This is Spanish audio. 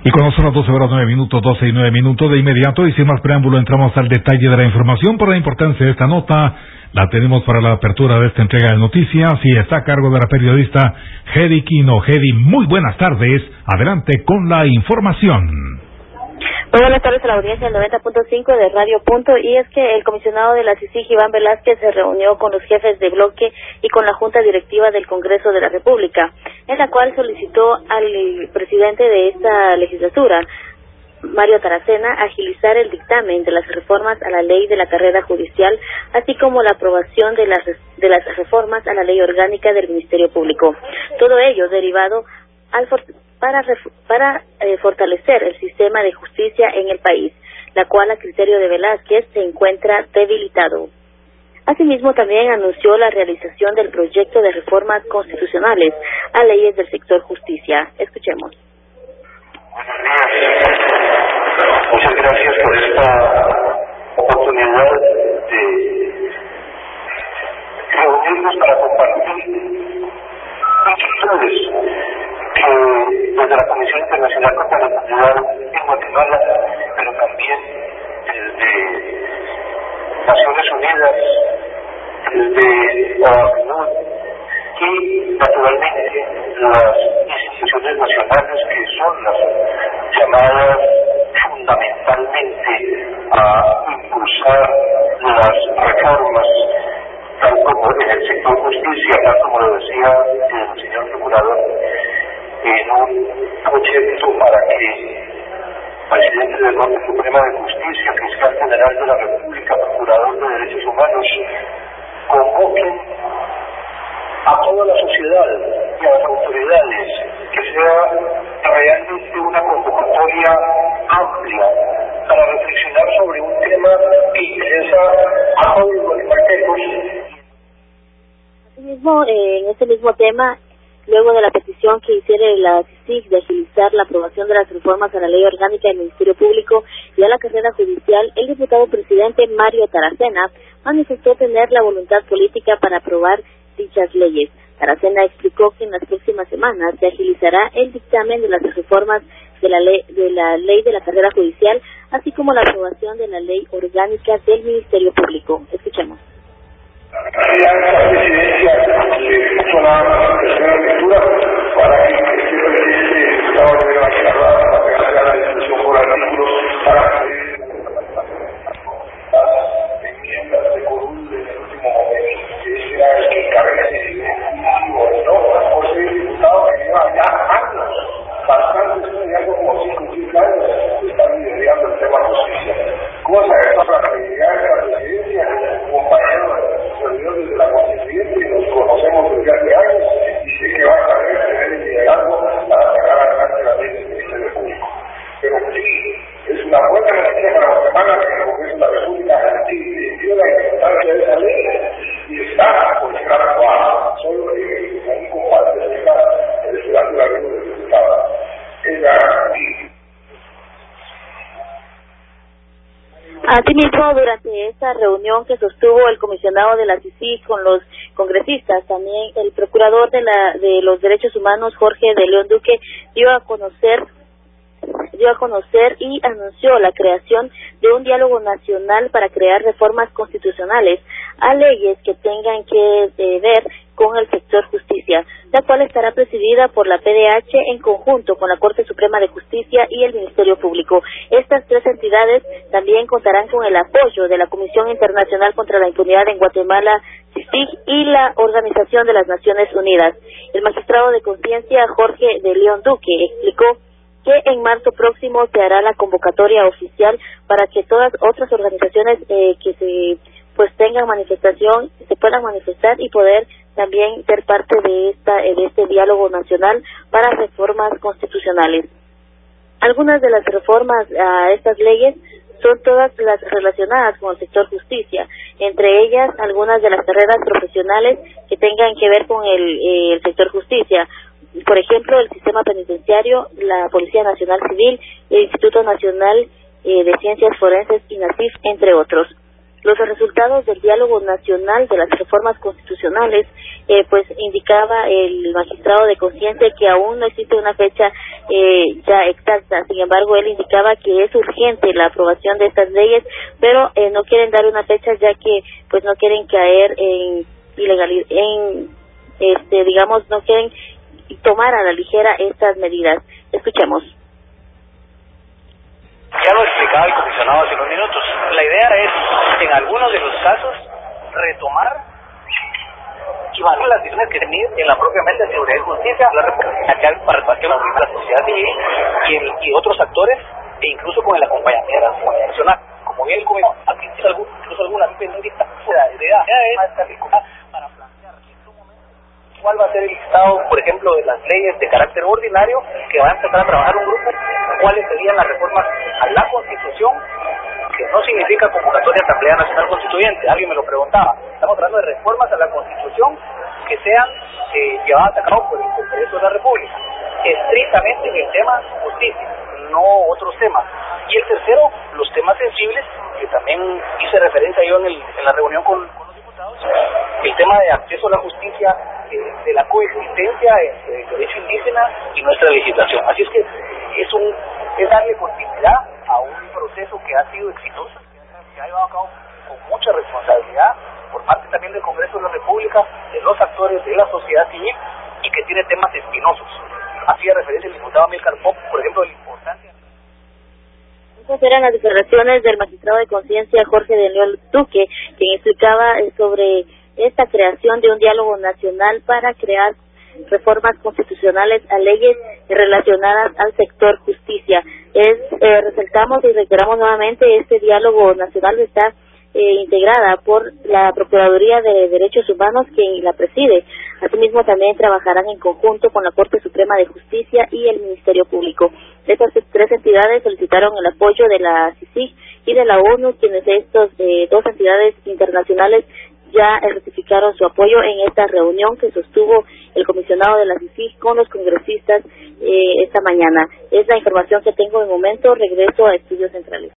Y cuando son las 12:09, 12:09, de inmediato y sin más preámbulo entramos al detalle de la información. Por la importancia de esta nota, la tenemos para la apertura de esta entrega de noticias y está a cargo de la periodista Hedy Quino. Hedy, muy buenas tardes, adelante con la información. Muy buenas tardes a la audiencia del 90.5 de Radio Punto. Y es que el comisionado de la CICIG, Iván Velázquez, se reunió con los jefes de bloque y con la Junta Directiva del Congreso de la República, en la cual solicitó al presidente de esta legislatura, Mario Taracena, agilizar el dictamen de las reformas a la ley de la carrera judicial, así como la aprobación de las reformas a la ley orgánica del Ministerio Público. Todo ello derivado para fortalecer el sistema de justicia en el país, la cual a criterio de Velázquez se encuentra debilitado. Asimismo, también anunció la realización del proyecto de reformas constitucionales a leyes del sector justicia. Escuchemos. Buenos días. Muchas gracias por esta oportunidad de reunirnos para compartir inquietudes que desde la Comisión Internacional contra la Impunidad en Guatemala, pero también desde Naciones Unidas, desde OACNUR y naturalmente las instituciones nacionales que son las llamadas fundamentalmente a impulsar las reformas, tal como en el sector justicia, tal como lo decía el señor procurador, en un proyecto para que el presidente de la Corte Suprema de Justicia, fiscal general de la República, procurador de derechos humanos, convoquen a toda la sociedad y a las autoridades, que sea realmente una convocatoria amplia para reflexionar sobre un tema que interesa a todos los guatemaltecos. Asimismo, en este mismo tema, luego de la petición que hiciera la CICIG de agilizar la aprobación de las reformas a la ley orgánica del Ministerio Público y a la carrera judicial, el diputado presidente Mario Taracena manifestó tener la voluntad política para aprobar dichas leyes. Taracena explicó que en las próximas semanas se agilizará el dictamen de las reformas de la ley de la carrera judicial, así como la aprobación de la ley orgánica del Ministerio Público. Escuchemos. La presidencia le puso la tercera lectura para que el presidente Gustavo Rivera para que haga la discusión por artículos para las enmiendas de Corul en el último momento, que era el que cabece no por ser diputado que lleva ya años, bastantes, algo como 5 o 6 años, está liderando el tema justicia. Cosa que para la presidencia de la presidencia, compañeros servidores de la constituyente, y nos conocemos desde hace años, y sé que va a saber tener el liderazgo para sacar adelante la ley del Ministerio Público. Pero sí, es una buena noticia para Guatemala que el Congreso de la República entendió la importancia de esa ley y está por llegar a actuar. Solo que hay un compadre de el esperando la ley del diputado. Asimismo, durante esta reunión que sostuvo el comisionado de la CICIG con los congresistas, también el procurador de los derechos humanos, Jorge de León Duque, dio a conocer y anunció la creación de un diálogo nacional para crear reformas constitucionales a leyes que tengan que ver con el sector justicia, la cual estará presidida por la PDH en conjunto con la Corte Suprema de Justicia y el Ministerio Público. Estas tres entidades también contarán con el apoyo de la Comisión Internacional contra la Impunidad en Guatemala, CICIG, y la Organización de las Naciones Unidas. El magistrado de conciencia Jorge de León Duque explicó que en marzo próximo se hará la convocatoria oficial para que todas otras organizaciones que tengan manifestación se puedan manifestar y poder también ser parte de este diálogo nacional para reformas constitucionales. Algunas de las reformas a estas leyes son todas las relacionadas con el sector justicia, entre ellas algunas de las carreras profesionales que tengan que ver con el sector justicia. Por ejemplo, el sistema penitenciario, la Policía Nacional Civil, el Instituto Nacional de Ciencias Forenses, INACIF, entre otros. Los resultados del diálogo nacional de las reformas constitucionales, pues indicaba el magistrado de conciencia que aún no existe una fecha ya exacta. Sin embargo, él indicaba que es urgente la aprobación de estas leyes, pero no quieren dar una fecha ya que pues no quieren caer en ilegalidad, digamos, no quieren tomar a la ligera estas medidas. Escuchemos. Ya lo explicaba el comisionado hace unos minutos. La idea es, en algunos de los casos, retomar y evaluar las decisiones que tenían en la propia mente de seguridad y justicia, la que hay participación de la sociedad civil y otros actores, e incluso con el acompañamiento de la comunidad nacional. Como bien el comisionado, aquí incluso alguna pendiente, la idea es para plantear en su momento cuál va a ser el listado, por ejemplo, de las leyes de carácter ordinario que va a empezar a trabajar un grupo, cuáles serían las reformas a la Constitución, que no significa convocatoria de Asamblea Nacional Constituyente. Alguien me lo preguntaba. Estamos hablando de reformas a la Constitución que sean llevadas a cabo por el Congreso de la República, estrictamente en el tema justicia, no otros temas. Y el tercero, los temas sensibles, que también hice referencia yo en la reunión con los diputados, el tema de acceso a la justicia, de la coexistencia entre el derecho indígena y nuestra legislación. Así es que es darle continuidad a un proceso que ha sido exitoso, que ha llevado a cabo con mucha responsabilidad por parte también del Congreso de la República, de los actores de la sociedad civil, y que tiene temas espinosos. Hacía referencia el diputado Amílcar Pop, por ejemplo, de la importancia. Estas eran las declaraciones del magistrado de conciencia Jorge de León Duque, quien explicaba sobre esta creación de un diálogo nacional para crear reformas constitucionales a leyes relacionadas al sector justicia. Resaltamos y reiteramos nuevamente, este diálogo nacional está integrada por la Procuraduría de Derechos Humanos, quien la preside. Asimismo, también trabajarán en conjunto con la Corte Suprema de Justicia y el Ministerio Público. Estas tres entidades solicitaron el apoyo de la CICIG y de la ONU, quienes estas dos entidades internacionales ya ratificaron su apoyo en esta reunión que sostuvo el comisionado de la CICIG con los congresistas esta mañana. Es la información que tengo de momento. Regreso a Estudios Centrales.